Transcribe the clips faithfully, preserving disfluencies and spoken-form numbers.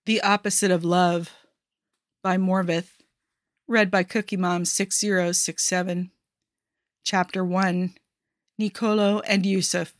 The Opposite of Love by Morvith. Read by Cookie Mom six zero six seven. Chapter one. Nicolo and Yusuf.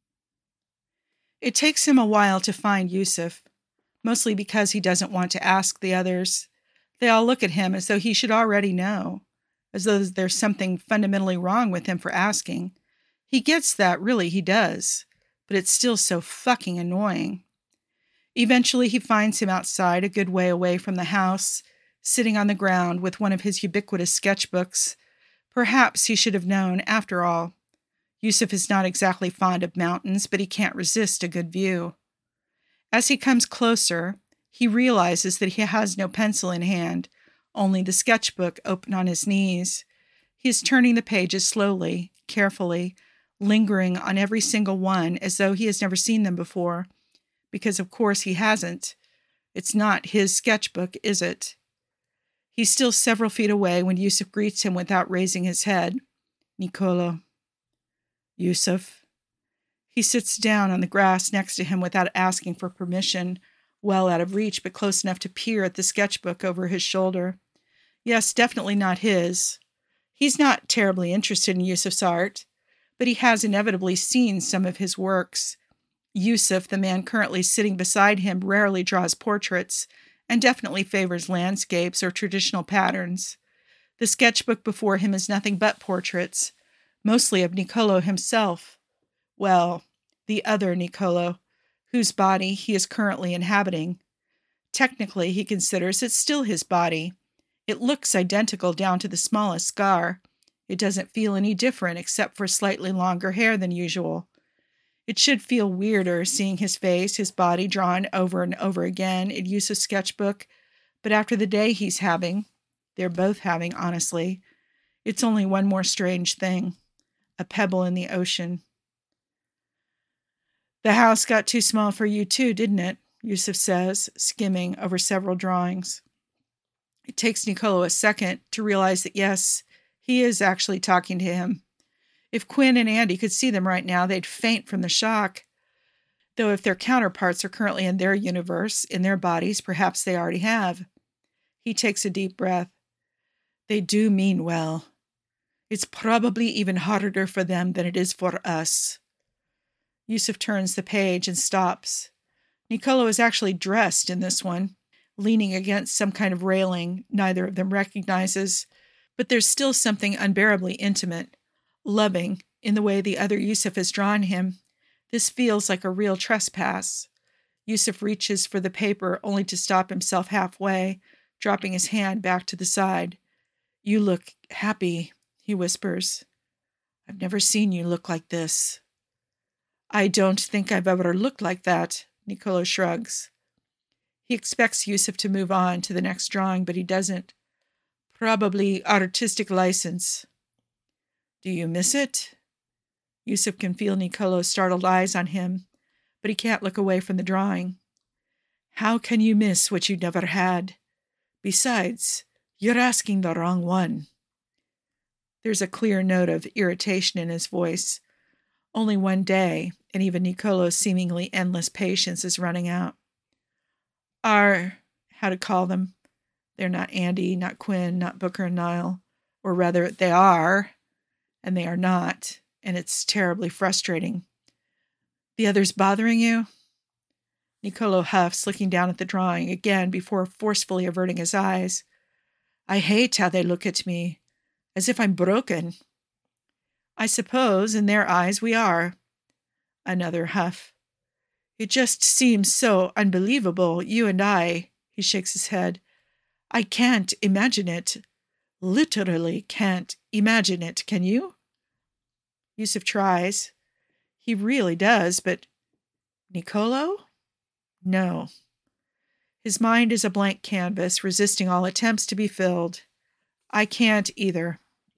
It takes him a while to find Yusuf, mostly because he doesn't want to ask the others. They all look at him as though he should already know, as though there's something fundamentally wrong with him for asking. He gets that, really, he does, but it's still so fucking annoying. Eventually he finds him outside, a good way away from the house, sitting on the ground with one of his ubiquitous sketchbooks. Perhaps he should have known, after all. Yusuf is not exactly fond of mountains, but he can't resist a good view. As he comes closer, he realizes that he has no pencil in hand, only the sketchbook open on his knees. He is turning the pages slowly, carefully, lingering on every single one as though he has never seen them before. Because of course he hasn't. It's not his sketchbook, is it? He's still several feet away when Yusuf greets him without raising his head. Nicolo. Yusuf. He sits down on the grass next to him without asking for permission, well out of reach but close enough to peer at the sketchbook over his shoulder. Yes, definitely not his. He's not terribly interested in Yusuf's art, but he has inevitably seen some of his works. Yusuf, the man currently sitting beside him, rarely draws portraits and definitely favors landscapes or traditional patterns. The sketchbook before him is nothing but portraits, mostly of Nicolo himself. Well, the other Nicolo, whose body he is currently inhabiting. Technically, he considers it still his body. It looks identical down to the smallest scar. It doesn't feel any different except for slightly longer hair than usual. It should feel weirder seeing his face, his body drawn over and over again in Yusuf's sketchbook, but after the day he's having, they're both having, honestly, it's only one more strange thing, a pebble in the ocean. The house got too small for you too, didn't it? Yusuf says, skimming over several drawings. It takes Nicolo a second to realize that yes, he is actually talking to him. If Quinn and Andy could see them right now, they'd faint from the shock. Though if their counterparts are currently in their universe, in their bodies, perhaps they already have. He takes a deep breath. They do mean well. It's probably even harder for them than it is for us. Yusuf turns the page and stops. Nicolo is actually dressed in this one, leaning against some kind of railing neither of them recognizes, but there's still something unbearably intimate, loving, in the way the other Yusuf has drawn him. This feels like a real trespass. Yusuf reaches for the paper only to stop himself halfway, dropping his hand back to the side. You look happy, he whispers. I've never seen you look like this. I don't think I've ever looked like that, Nicolo shrugs. He expects Yusuf to move on to the next drawing, but he doesn't. Probably artistic license. Do you miss it? Yusuf can feel Nicolo's startled eyes on him, but he can't look away from the drawing. How can you miss what you never had? Besides, you're asking the wrong one. There's a clear note of irritation in his voice. Only one day, and even Nicolo's seemingly endless patience is running out. Our, how to call them? They're not Andy, not Quinn, not Booker and Niall. Or rather, they are, and they are not, and it's terribly frustrating. The others bothering you? Nicolo huffs, looking down at the drawing again before forcefully averting his eyes. I hate how they look at me, as if I'm broken. I suppose, in their eyes, we are. Another huff. It just seems so unbelievable, you and I, he shakes his head. I can't imagine it. Literally can't imagine it, can you? Yusuf tries. He really does, but Nicolo? No. His mind is a blank canvas, resisting all attempts to be filled. I can't either.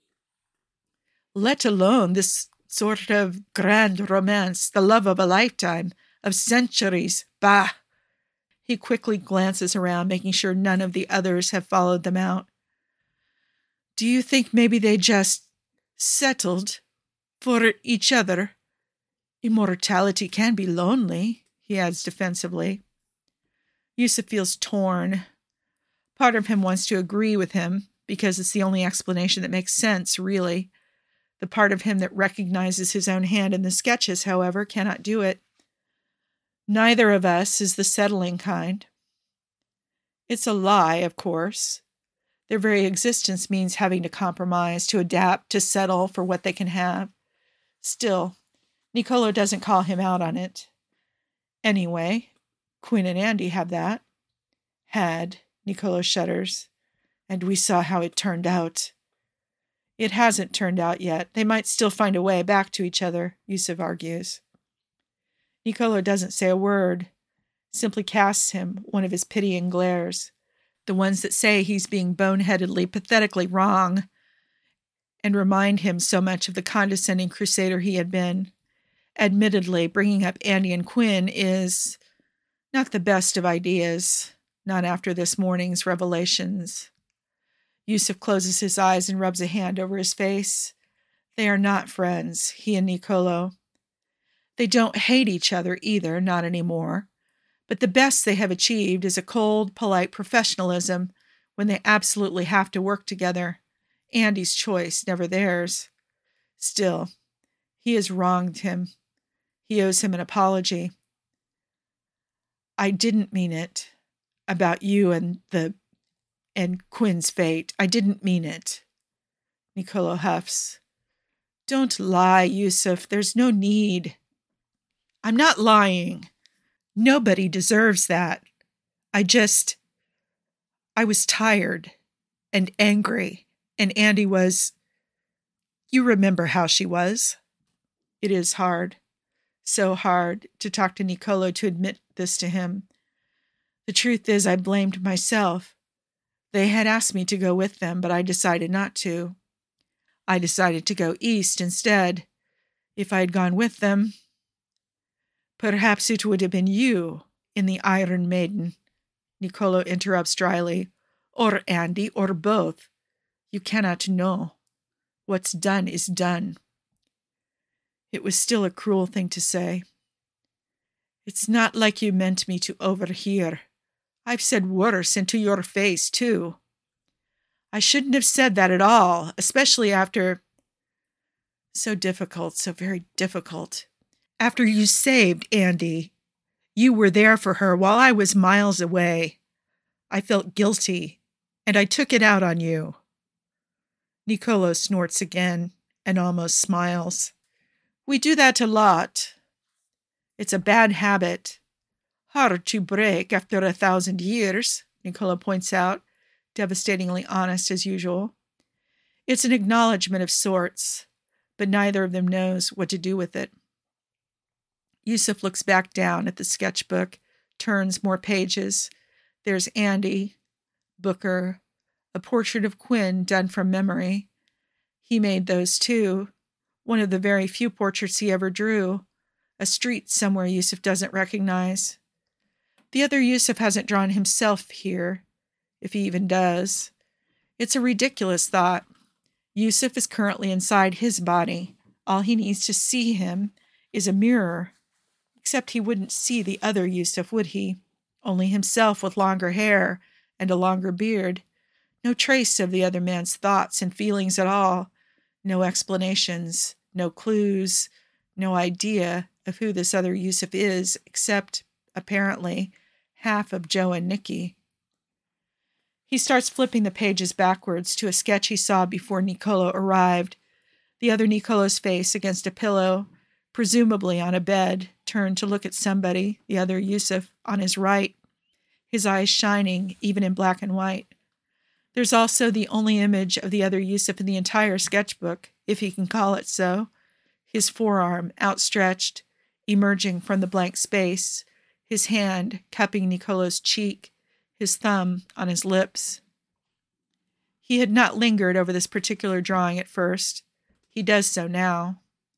Let alone this sort of grand romance, the love of a lifetime, of centuries. Bah! He quickly glances around, making sure none of the others have followed them out. Do you think maybe they just settled for each other? Immortality can be lonely, he adds defensively. Yusuf feels torn. Part of him wants to agree with him because it's the only explanation that makes sense, really. The part of him that recognizes his own hand in the sketches, however, cannot do it. Neither of us is the settling kind. It's a lie, of course. Their very existence means having to compromise, to adapt, to settle for what they can have. Still, Niccolo doesn't call him out on it. Anyway, Quinn and Andy have that. Had, Niccolo shudders. And we saw how it turned out. It hasn't turned out yet. They might still find a way back to each other, Yusuf argues. Niccolo doesn't say a word, simply casts him one of his pitying glares, the ones that say he's being boneheadedly, pathetically wrong, and remind him so much of the condescending crusader he had been. Admittedly, bringing up Andy and Quinn is not the best of ideas, not after this morning's revelations. Yusuf closes his eyes and rubs a hand over his face. They are not friends, he and Niccolo. They don't hate each other either, not anymore. But the best they have achieved is a cold, polite professionalism when they absolutely have to work together. Andy's choice, never theirs. Still, he has wronged him. He owes him an apology. I didn't mean it about you and the and Quinn's fate. I didn't mean it. Niccolo huffs. Don't lie, Yusuf. There's no need. I'm not lying. Nobody deserves that. I just... I was tired and angry, and Andy was... You remember how she was. It is hard, so hard to talk to Niccolo, to admit this to him. The truth is I blamed myself. They had asked me to go with them, but I decided not to. I decided to go east instead. If I had gone with them, perhaps it would have been you in the Iron Maiden, Niccolo interrupts dryly, or Andy, or both. You cannot know. What's done is done. It was still a cruel thing to say. It's not like you meant me to overhear. I've said worse, and to your face, too. I shouldn't have said that at all, especially after... So difficult, so very difficult. After you saved Andy. You were there for her while I was miles away. I felt guilty, and I took it out on you. Niccolo snorts again and almost smiles. We do that a lot. It's a bad habit. Hard to break after a thousand years, Niccolo points out, devastatingly honest as usual. It's an acknowledgement of sorts, but neither of them knows what to do with it. Yusuf looks back down at the sketchbook, turns more pages. There's Andy, Booker, a portrait of Quinn done from memory. He made those too, one of the very few portraits he ever drew, a street somewhere Yusuf doesn't recognize. The other Yusuf hasn't drawn himself here, if he even does. It's a ridiculous thought. Yusuf is currently inside his body. All he needs to see him is a mirror. Except he wouldn't see the other Yusuf, would he? Only himself with longer hair and a longer beard. No trace of the other man's thoughts and feelings at all. No explanations, no clues, no idea of who this other Yusuf is, except, apparently, half of Joe and Nicky. He starts flipping the pages backwards to a sketch he saw before Niccolo arrived. The other Niccolo's face against a pillow, presumably on a bed, turned to look at somebody, the other Yusuf, on his right, his eyes shining, even in black and white. There's also the only image of the other Yusuf in the entire sketchbook, if he can call it so, his forearm outstretched, emerging from the blank space, his hand cupping Niccolo's cheek, his thumb on his lips. He had not lingered over this particular drawing at first. He does so now.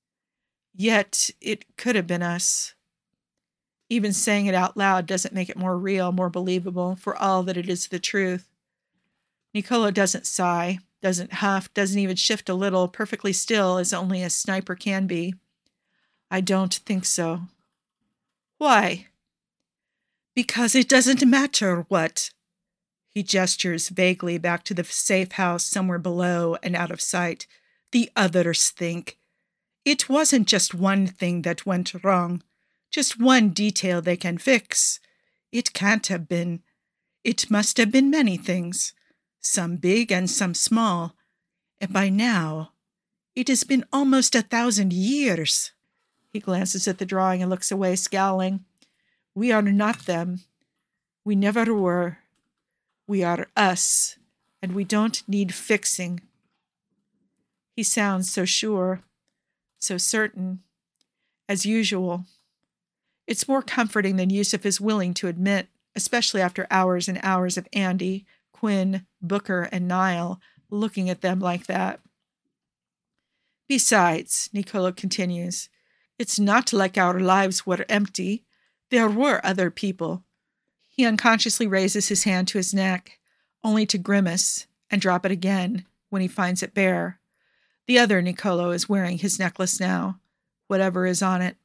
Yet it could have been us. Even saying it out loud doesn't make it more real, more believable, for all that it is the truth. Niccolo doesn't sigh, doesn't huff, doesn't even shift a little, perfectly still as only a sniper can be. I don't think so. Why? Because it doesn't matter what. He gestures vaguely back to the safe house somewhere below and out of sight. The others think. It wasn't just one thing that went wrong, just one detail they can fix. It can't have been. It must have been many things, some big and some small. And by now, it has been almost a thousand years. He glances at the drawing and looks away, scowling. We are not them. We never were. We are us, and we don't need fixing. He sounds so sure, so certain, as usual. It's more comforting than Yusuf is willing to admit, especially after hours and hours of Andy, Quinn, Booker, and Niall looking at them like that. Besides, Nicolo continues, it's not like our lives were empty. There were other people. He unconsciously raises his hand to his neck, only to grimace and drop it again when he finds it bare. The other Nicolo is wearing his necklace now, whatever is on it.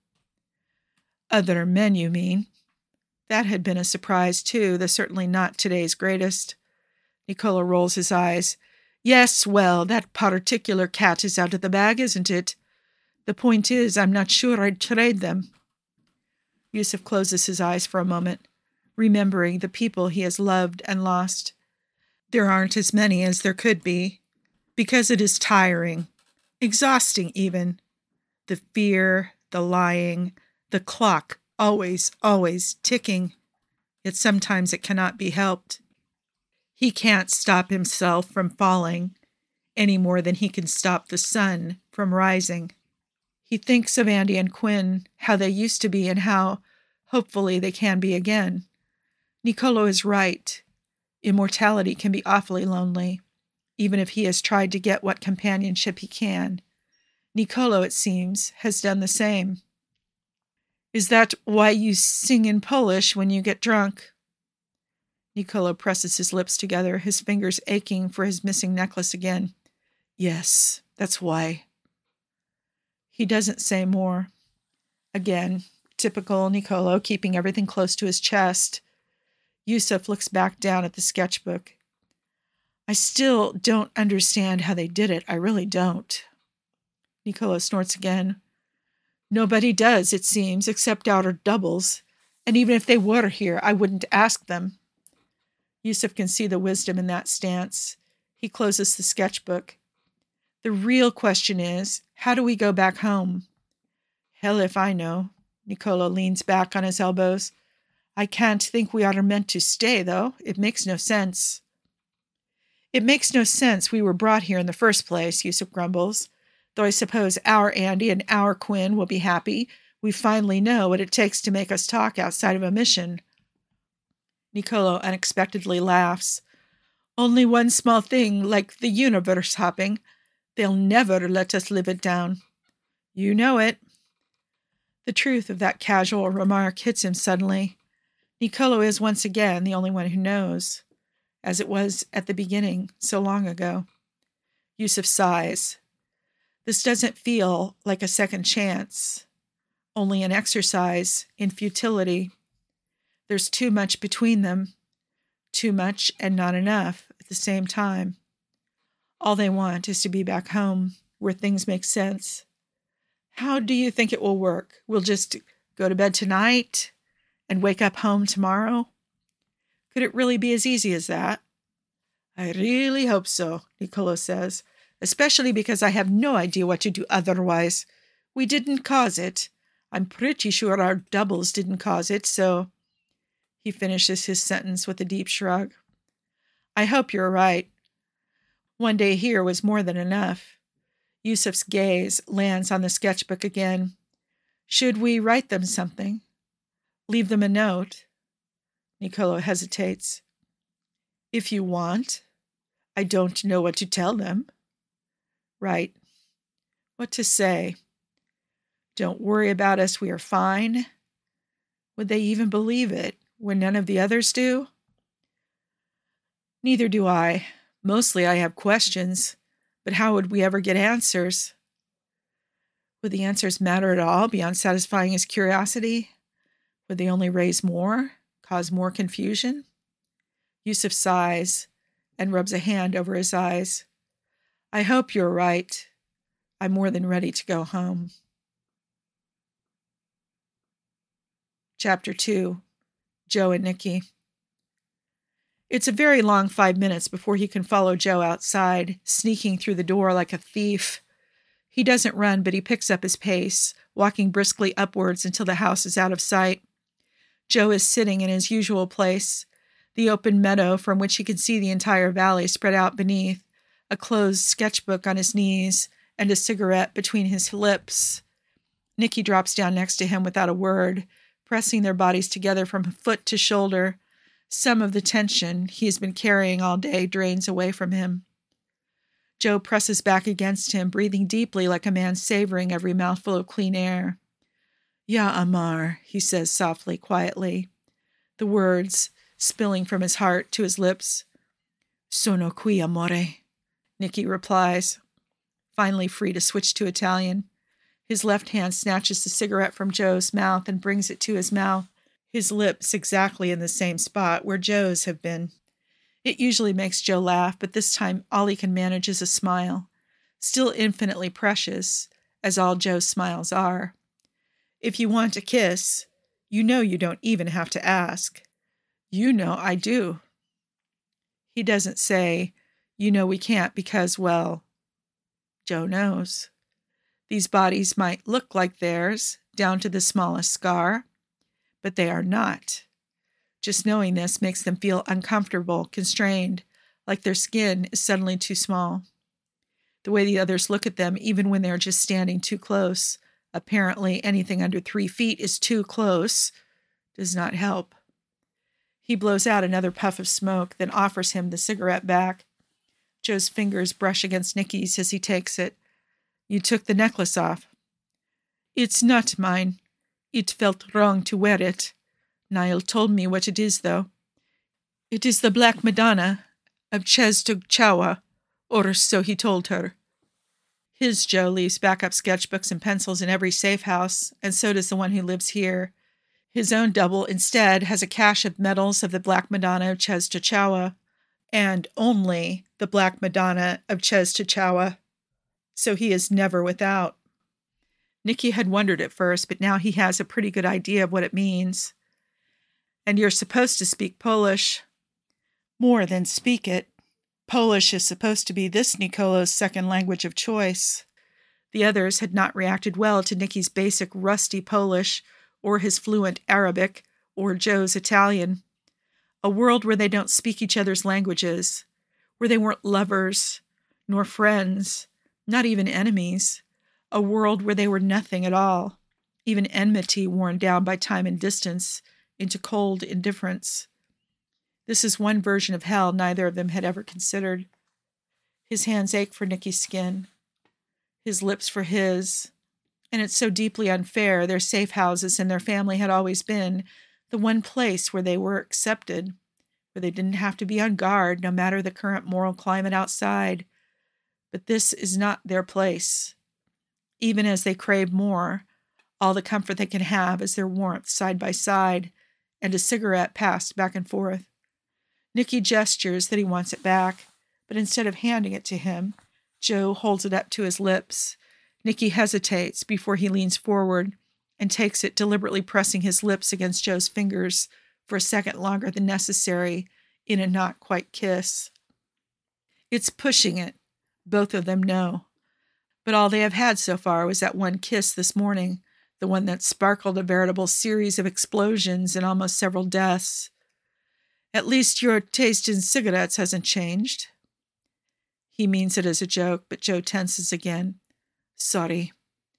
Other men, you mean? That had been a surprise, too, though certainly not today's greatest. Nicolo rolls his eyes. Yes, well, that particular cat is out of the bag, isn't it? The point is, I'm not sure I'd trade them. Yusuf closes his eyes for a moment, remembering the people he has loved and lost. There aren't as many as there could be, because it is tiring, exhausting even. The fear, the lying, the clock always, always ticking. Yet sometimes it cannot be helped. He can't stop himself from falling any more than he can stop the sun from rising. He thinks of Andy and Quinn, how they used to be and how, hopefully, they can be again. Nicolo is right. Immortality can be awfully lonely, even if he has tried to get what companionship he can. Nicolo, it seems, has done the same. Is that why you sing in Polish when you get drunk? Nicolo presses his lips together, his fingers aching for his missing necklace again. Yes, that's why. He doesn't say more. Again, typical Nicolo, keeping everything close to his chest. Yusuf looks back down at the sketchbook. I still don't understand how they did it. I really don't. Nicolo snorts again. Nobody does, it seems, except our doubles. And even if they were here, I wouldn't ask them. Yusuf can see the wisdom in that stance. He closes the sketchbook. The real question is, how do we go back home? Hell if I know. Nicolo leans back on his elbows. I can't think we are meant to stay, though. It makes no sense. It makes no sense we were brought here in the first place, Yusuf grumbles. Though I suppose our Andy and our Quinn will be happy. We finally know what it takes to make us talk outside of a mission. Nicolo unexpectedly laughs. Only one small thing, like the universe hopping. They'll never let us live it down. You know it. The truth of that casual remark hits him suddenly. Nicolo is once again the only one who knows, as it was at the beginning, so long ago. Yusuf sighs. This doesn't feel like a second chance, only an exercise in futility. There's too much between them, too much and not enough at the same time. All they want is to be back home, where things make sense. How do you think it will work? We'll just go to bed tonight and wake up home tomorrow? Could it really be as easy as that? I really hope so, Nicolo says, especially because I have no idea what to do otherwise. We didn't cause it. I'm pretty sure our doubles didn't cause it, so... He finishes his sentence with a deep shrug. I hope you're right. One day here was more than enough. Yusuf's gaze lands on the sketchbook again. Should we write them something? Leave them a note? Nicolo hesitates. If you want. I don't know what to tell them. Right. What to say? Don't worry about us, we are fine. Would they even believe it when none of the others do? Neither do I. Mostly I have questions, but how would we ever get answers? Would the answers matter at all beyond satisfying his curiosity? Would they only raise more, cause more confusion? Yusuf sighs and rubs a hand over his eyes. I hope you're right. I'm more than ready to go home. Chapter two. Joe and Nikki. It's a very long five minutes before he can follow Joe outside, sneaking through the door like a thief. He doesn't run, but he picks up his pace, walking briskly upwards until the house is out of sight. Joe is sitting in his usual place, the open meadow from which he can see the entire valley spread out beneath, a closed sketchbook on his knees, and a cigarette between his lips. Nikki drops down next to him without a word, pressing their bodies together from foot to shoulder. Some of the tension he has been carrying all day drains away from him. Joe presses back against him, breathing deeply like a man savoring every mouthful of clean air. Ya Amar, he says softly, quietly, the words spilling from his heart to his lips. Sono qui, amore, Nikki replies, finally free to switch to Italian. His left hand snatches the cigarette from Joe's mouth and brings it to his mouth, his lips exactly in the same spot where Joe's have been. It usually makes Joe laugh, but this time all he can manage is a smile, still infinitely precious, as all Joe's smiles are. If you want a kiss, you know you don't even have to ask. You know I do. He doesn't say, you know we can't because, well, Joe knows. These bodies might look like theirs, down to the smallest scar, but they are not. Just knowing this makes them feel uncomfortable, constrained, like their skin is suddenly too small. The way the others look at them, even when they're just standing too close, apparently anything under three feet is too close, does not help. He blows out another puff of smoke, then offers him the cigarette back. Joe's fingers brush against Nikki's as he takes it. You took the necklace off. It's not mine. It felt wrong to wear it. Niall told me what it is, though. It is the Black Madonna of Częstochowa, or so he told her. His Joe leaves backup sketchbooks and pencils in every safe house, and so does the one who lives here. His own double, instead, has a cache of medals of the Black Madonna of Częstochowa, and only the Black Madonna of Częstochowa. So he is never without. Nikki had wondered at first, but now he has a pretty good idea of what it means. And you're supposed to speak Polish. More than speak it. Polish is supposed to be this Nicolo's second language of choice. The others had not reacted well to Nikki's basic rusty Polish, or his fluent Arabic, or Joe's Italian. A world where they don't speak each other's languages, where they weren't lovers, nor friends, not even enemies. A world where they were nothing at all, even enmity worn down by time and distance into cold indifference. This is one version of hell neither of them had ever considered. His hands ache for Nikki's skin, his lips for his, and it's so deeply unfair. Their safe houses and their family had always been the one place where they were accepted, where they didn't have to be on guard no matter the current moral climate outside. But this is not their place. Even as they crave more, all the comfort they can have is their warmth side by side, and a cigarette passed back and forth. Nikki gestures that he wants it back, but instead of handing it to him, Joe holds it up to his lips. Nikki hesitates before he leans forward and takes it, deliberately pressing his lips against Joe's fingers for a second longer than necessary in a not-quite kiss. It's pushing it, both of them know. But all they have had so far was that one kiss this morning, the one that sparkled a veritable series of explosions and almost several deaths. At least your taste in cigarettes hasn't changed. He means it as a joke, but Joe tenses again. Sorry.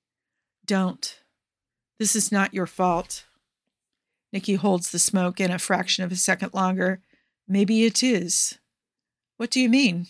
Don't. This is not your fault. Nikki holds the smoke in a fraction of a second longer. Maybe it is. What do you mean?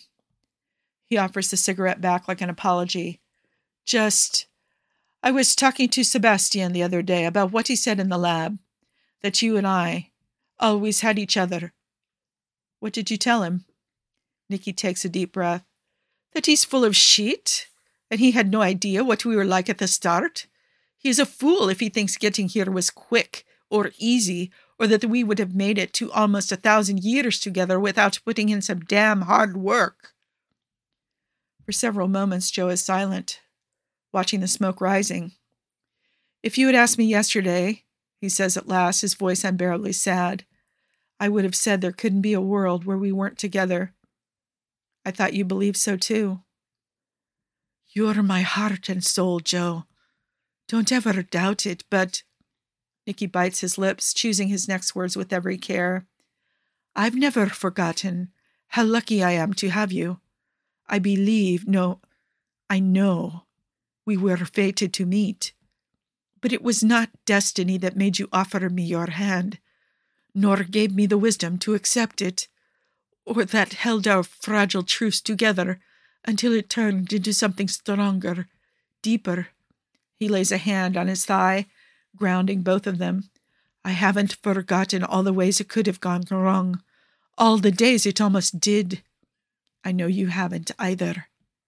He offers the cigarette back like an apology. Just, I was talking to Sebastian the other day about what he said in the lab, that you and I always had each other. What did you tell him? Nikki takes a deep breath. That he's full of shit, and he had no idea what we were like at the start. He's a fool if he thinks getting here was quick or easy, or that we would have made it to almost a thousand years together without putting in some damn hard work. For several moments, Joe is silent, watching the smoke rising. If you had asked me yesterday, he says at last, his voice unbearably sad, I would have said there couldn't be a world where we weren't together. I thought you believed so too. You're my heart and soul, Joe. Don't ever doubt it, but... Nicky bites his lips, choosing his next words with every care. I've never forgotten how lucky I am to have you. I believe, no, I know we were fated to meet. But it was not destiny that made you offer me your hand, nor gave me the wisdom to accept it, or that held our fragile truce together until it turned into something stronger, deeper. He lays a hand on his thigh, grounding both of them. I haven't forgotten all the ways it could have gone wrong, all the days it almost did. I know you haven't either.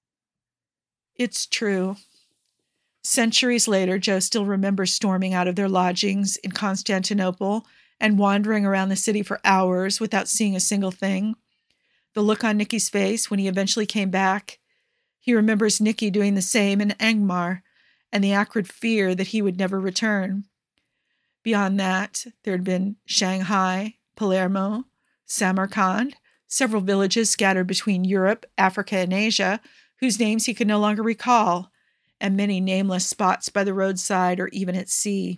It's true. Centuries later, Joe still remembers storming out of their lodgings in Constantinople and wandering around the city for hours without seeing a single thing. The look on Nicky's face when he eventually came back. He remembers Nicky doing the same in Angmar, and the acrid fear that he would never return. Beyond that, there had been Shanghai, Palermo, Samarkand, several villages scattered between Europe, Africa, and Asia, whose names he could no longer recall, and many nameless spots by the roadside or even at sea.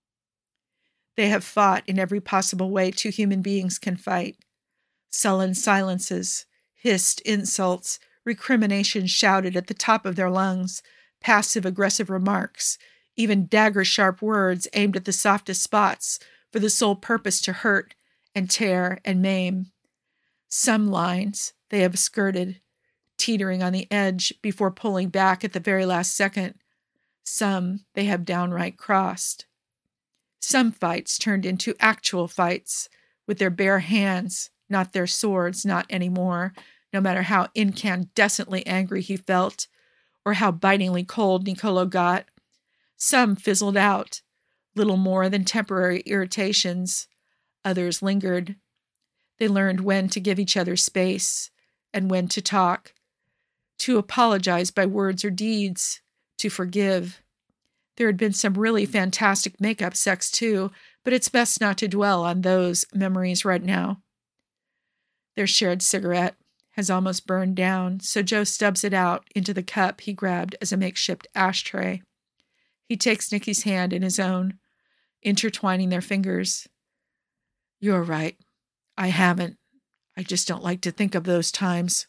They have fought in every possible way two human beings can fight. Sullen silences, hissed insults, recriminations shouted at the top of their lungs, passive-aggressive remarks, even dagger-sharp words aimed at the softest spots for the sole purpose to hurt and tear and maim. Some lines they have skirted, teetering on the edge before pulling back at the very last second. Some they have downright crossed. Some fights turned into actual fights, with their bare hands, not their swords, not anymore, no matter how incandescently angry he felt, or how bitingly cold Niccolo got. Some fizzled out, little more than temporary irritations. Others lingered. They learned when to give each other space, and when to talk, to apologize by words or deeds, to forgive. There had been some really fantastic make-up sex too, but it's best not to dwell on those memories right now. Their shared cigarette has almost burned down, so Joe stubs it out into the cup he grabbed as a makeshift ashtray. He takes Nicky's hand in his own, intertwining their fingers. You're right. I haven't. I just don't like to think of those times.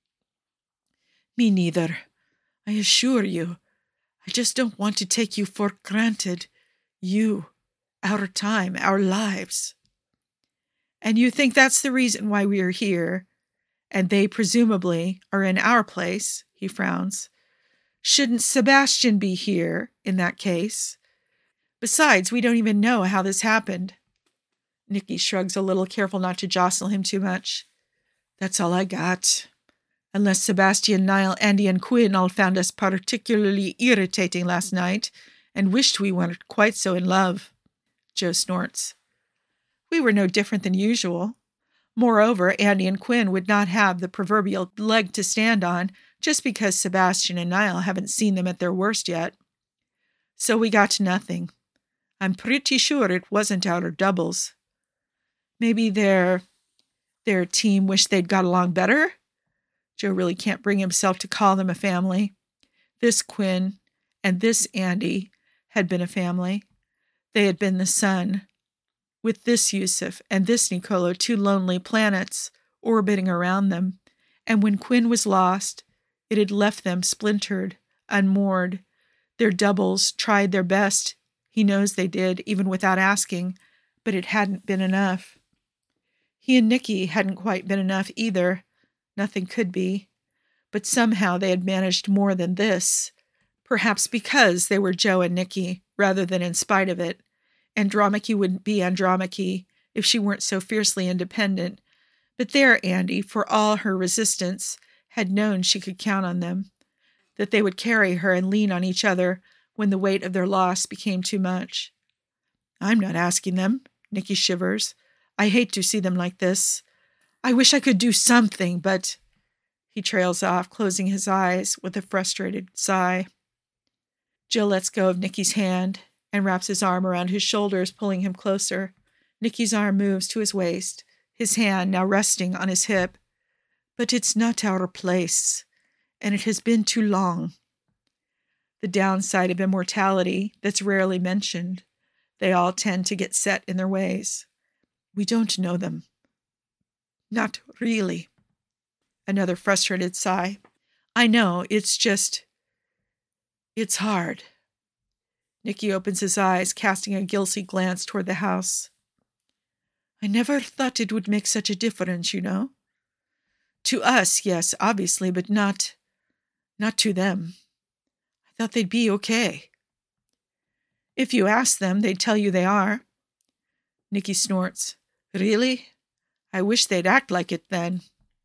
Me neither. I assure you. I just don't want to take you for granted. You, our time, our lives. And you think that's the reason why we are here, and they presumably are in our place, he frowns. Shouldn't Sebastian be here in that case? Besides, we don't even know how this happened. Nicky shrugs a little, careful not to jostle him too much. That's all I got. Unless Sebastian, Niall, Andy, and Quinn all found us particularly irritating last night and wished we weren't quite so in love. Joe snorts. We were no different than usual. Moreover, Andy and Quinn would not have the proverbial leg to stand on just because Sebastian and Niall haven't seen them at their worst yet. So we got nothing. I'm pretty sure it wasn't our doubles. Maybe their, their team wished they'd got along better? Joe really can't bring himself to call them a family. This Quinn and this Andy had been a family. They had been the sun, with this Yusuf and this Niccolo, two lonely planets orbiting around them. And when Quinn was lost, it had left them splintered, unmoored. Their doubles tried their best. He knows they did, even without asking, but it hadn't been enough. He and Nicky hadn't quite been enough either. Nothing could be. But somehow they had managed more than this. Perhaps because they were Joe and Nicky, rather than in spite of it. Andromache wouldn't be Andromache if she weren't so fiercely independent. But there Andy, for all her resistance, had known she could count on them. That they would carry her and lean on each other when the weight of their loss became too much. I'm not asking them. Nicky shivers. I hate to see them like this. I wish I could do something, but... He trails off, closing his eyes with a frustrated sigh. Joe lets go of Nicky's hand and wraps his arm around his shoulders, pulling him closer. Nicky's arm moves to his waist, his hand now resting on his hip. But it's not our place, and it has been too long. The downside of immortality that's rarely mentioned. They all tend to get set in their ways. We don't know them. Not really. Another frustrated sigh. I know, it's just... It's hard. Nicky opens his eyes, casting a guilty glance toward the house. I never thought it would make such a difference, you know. To us, yes, obviously, but not... not to them. I thought they'd be okay. If you ask them, they'd tell you they are. Nicky snorts. Really? I wish they'd act like it then.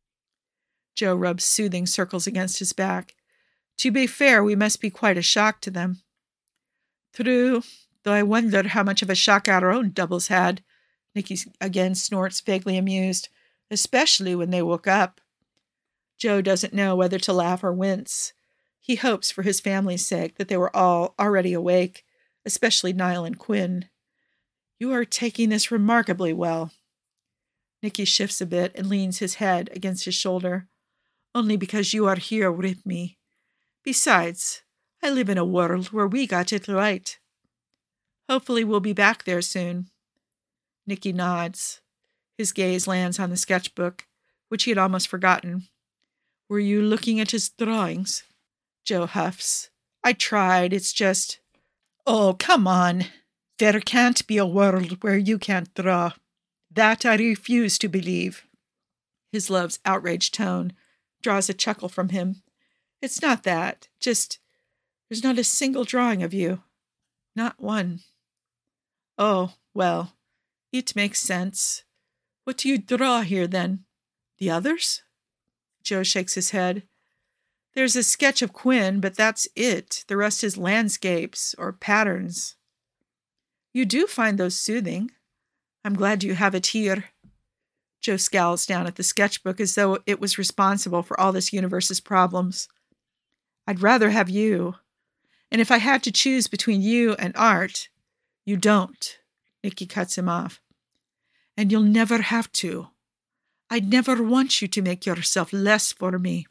Joe rubs soothing circles against his back. To be fair, we must be quite a shock to them. True, though I wonder how much of a shock our own doubles had. Nicky again snorts, vaguely amused, especially when they woke up. Joe doesn't know whether to laugh or wince. He hopes for his family's sake that they were all already awake, especially Niall and Quinn. You are taking this remarkably well. Nicky shifts a bit and leans his head against his shoulder. Only because you are here with me. Besides, I live in a world where we got it right. Hopefully we'll be back there soon. Nicky nods. His gaze lands on the sketchbook, which he had almost forgotten. Were you looking at his drawings? Joe huffs. I tried, it's just... Oh, come on. There can't be a world where you can't draw. That I refuse to believe. His love's outraged tone draws a chuckle from him. It's not that. Just, there's not a single drawing of you. Not one. Oh, well, it makes sense. What do you draw here, then? The others? Joe shakes his head. There's a sketch of Quinn, but that's it. The rest is landscapes or patterns. You do find those soothing. I'm glad you have it here. Joe scowls down at the sketchbook as though it was responsible for all this universe's problems. I'd rather have you. And if I had to choose between you and art, you don't. Nicky cuts him off. And you'll never have to. I'd never want you to make yourself less for me.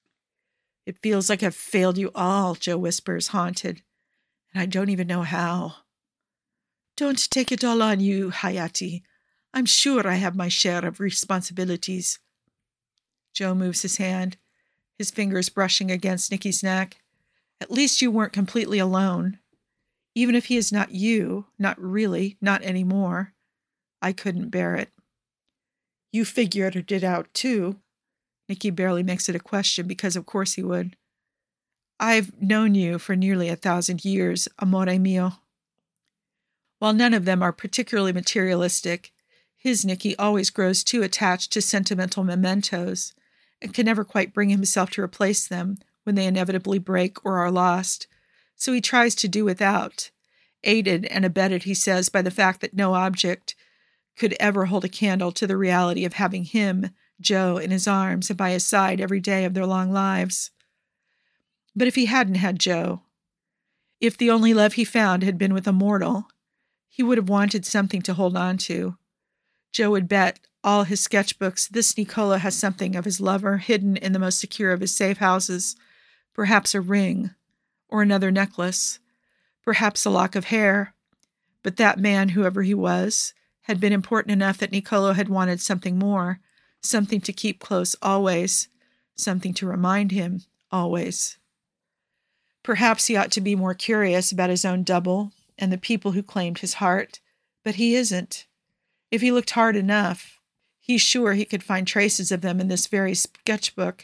It feels like I've failed you all, Joe whispers, haunted. And I don't even know how. Don't take it all on you, Hayati. I'm sure I have my share of responsibilities. Joe moves his hand, his fingers brushing against Nicky's neck. At least you weren't completely alone. Even if he is not you, not really, not anymore, I couldn't bear it. You figured it out, too. Nicky barely makes it a question because of course he would. I've known you for nearly a thousand years, amore mio. While none of them are particularly materialistic, his Nicky always grows too attached to sentimental mementos and can never quite bring himself to replace them when they inevitably break or are lost, so he tries to do without, aided and abetted, he says, by the fact that no object could ever hold a candle to the reality of having him, Joe, in his arms and by his side every day of their long lives. But if he hadn't had Joe, if the only love he found had been with a mortal, he would have wanted something to hold on to. Joe would bet all his sketchbooks this Nicola has something of his lover hidden in the most secure of his safe houses, perhaps a ring, or another necklace, perhaps a lock of hair. But that man, whoever he was, had been important enough that Nicola had wanted something more, something to keep close always, something to remind him always. Perhaps he ought to be more curious about his own double and the people who claimed his heart, but he isn't. If he looked hard enough, he's sure he could find traces of them in this very sketchbook.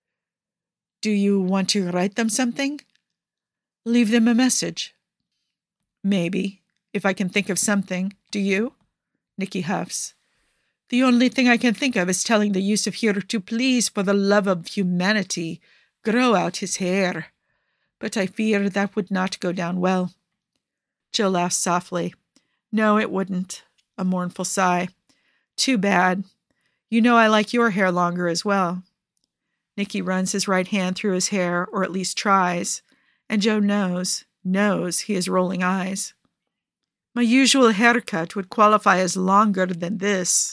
Do you want to write them something? Leave them a message. Maybe, if I can think of something. Do you? Nicky huffs. The only thing I can think of is telling the Yusuf here to please, for the love of humanity, grow out his hair. But I fear that would not go down well. Joe laughs softly. No, it wouldn't. a mournful sigh. Too bad. You know I like your hair longer as well. Nicky runs his right hand through his hair, or at least tries, and Joe knows, knows he has rolling eyes. My usual haircut would qualify as longer than this.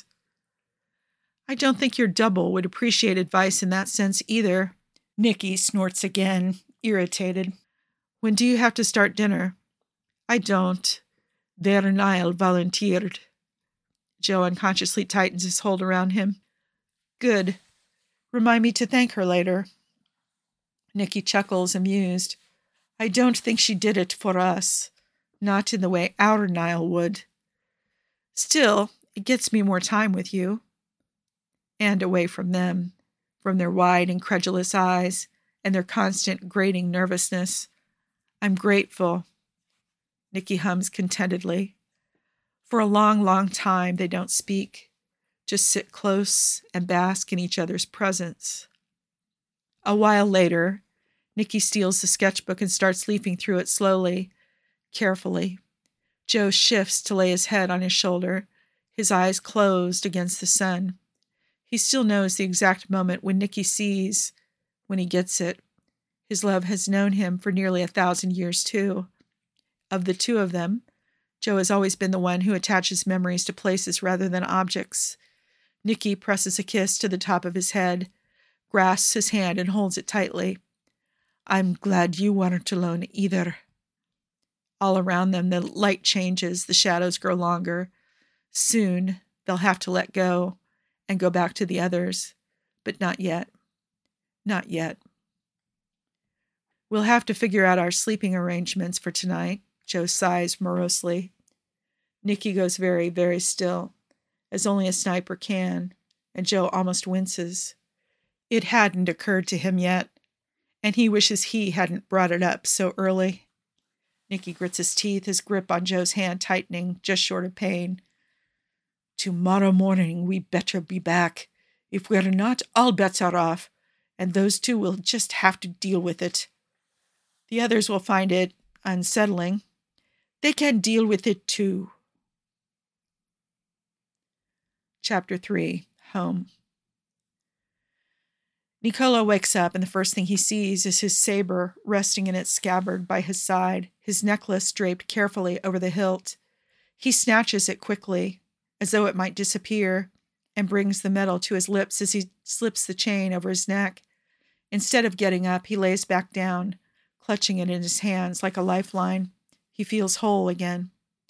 I don't think your double would appreciate advice in that sense either. Nicky snorts again, irritated. When do you have to start dinner? I don't. There Niall volunteered. Joe unconsciously tightens his hold around him. Good. Remind me to thank her later. Nicky chuckles, amused. I don't think she did it for us. Not in the way our Niall would. Still, it gets me more time with you. And away from them, from their wide, incredulous eyes and their constant, grating nervousness. I'm grateful. Nicky hums contentedly. For a long, long time, they don't speak, just sit close and bask in each other's presence. A while later, Nicky steals the sketchbook and starts leafing through it slowly, carefully. Joe shifts to lay his head on his shoulder, his eyes closed against the sun. He still knows the exact moment when Nicky sees, when he gets it. His love has known him for nearly a thousand years, too. Of the two of them, Joe has always been the one who attaches memories to places rather than objects. Nicky presses a kiss to the top of his head, grasps his hand and holds it tightly. I'm glad you weren't alone either. All around them, the light changes, the shadows grow longer. Soon, they'll have to let go and go back to the others, but not yet. Not yet. We'll have to figure out our sleeping arrangements for tonight, Joe sighs morosely. Nicky goes very, very still, as only a sniper can, and Joe almost winces. It hadn't occurred to him yet, and he wishes he hadn't brought it up so early. Nicky grits his teeth, his grip on Joe's hand tightening, just short of pain. Tomorrow morning we better be back. If we're not, all bets are off, and those two will just have to deal with it. The others will find it unsettling. They can deal with it too. Chapter three. Home. Nicola wakes up, and the first thing he sees is his saber resting in its scabbard by his side, his necklace draped carefully over the hilt. He snatches it quickly, as though it might disappear, and brings the metal to his lips as he slips the chain over his neck. Instead of getting up, he lays back down, clutching it in his hands like a lifeline. He feels whole again.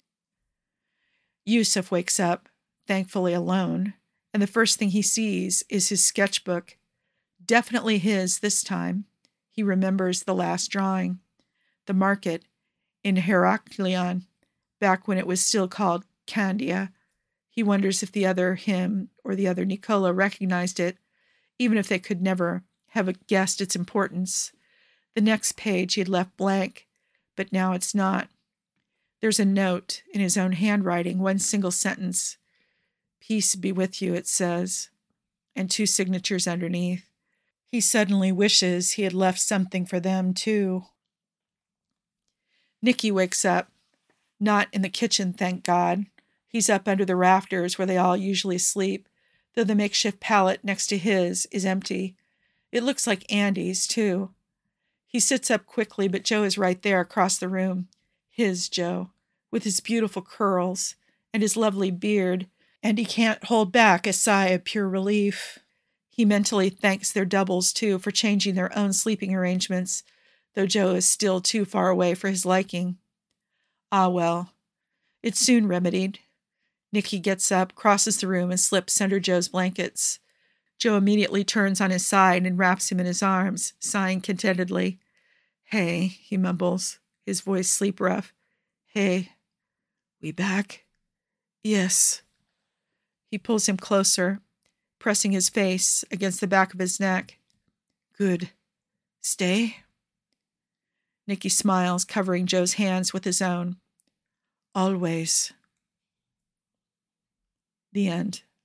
Yusuf wakes up, thankfully alone, and the first thing he sees is his sketchbook. Definitely his this time. He remembers the last drawing. The market in Heraklion, back when it was still called Candia. He wonders if the other him or the other Nicola recognized it, even if they could never have guessed its importance. The next page he had left blank, but now it's not. There's a note in his own handwriting, one single sentence. Peace be with you, it says, and two signatures underneath. He suddenly wishes he had left something for them, too. Nicky wakes up. Not in the kitchen, thank God. He's up under the rafters where they all usually sleep, though the makeshift pallet next to his is empty. It looks like Andy's, too. He sits up quickly, but Joe is right there across the room. His Joe, with his beautiful curls and his lovely beard, and he can't hold back a sigh of pure relief. He mentally thanks their doubles, too, for changing their own sleeping arrangements, though Joe is still too far away for his liking. Ah, well, it's soon remedied. Nicky gets up, crosses the room, and slips under Joe's blankets. Joe immediately turns on his side and wraps him in his arms, sighing contentedly. Hey, he mumbles, his voice sleep rough. Hey, we back? Yes. He pulls him closer, pressing his face against the back of his neck. Good. Stay? Nicky smiles, covering Joe's hands with his own. Always. The end.